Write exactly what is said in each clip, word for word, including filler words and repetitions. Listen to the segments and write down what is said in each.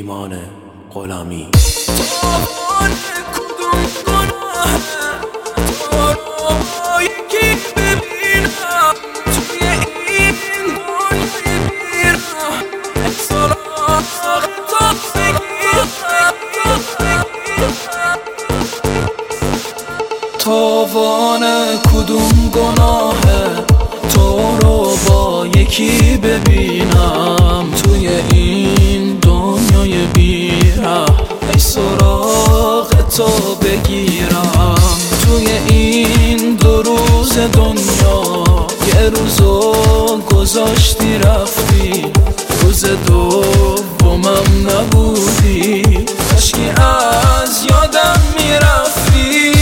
ایمان غلامی. تاوان کدوم گناه تو رو یکی ببینم توی این دنیای بیراه احساس تو بگیرم. تاوان کدوم گناهه تو رو با یکی ببینم توی این دنیای بی‌ره ای سراغ تو بگیرم. توی این دو روز دنیا یه روزو گذاشتی رفتی، روز دومم نبودی، کاشکی از یادم میرفتی.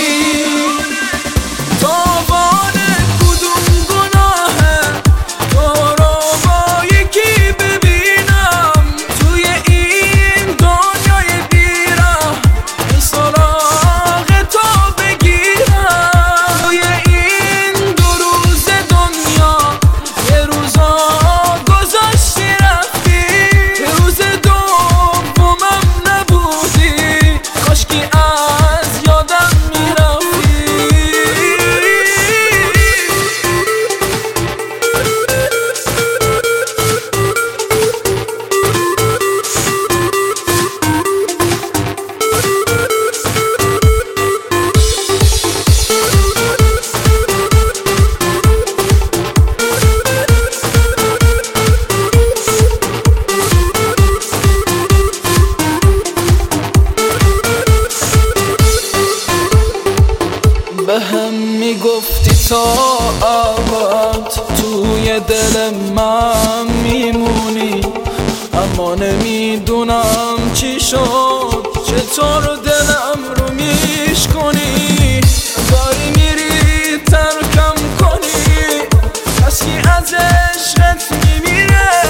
به هم میگفتی تا ابد توی دل من میمونی، اما نمیدونم چی شد چطور دلم رو میشکنی. داری میری ترکم کنی، کسی از عشقت میمیره.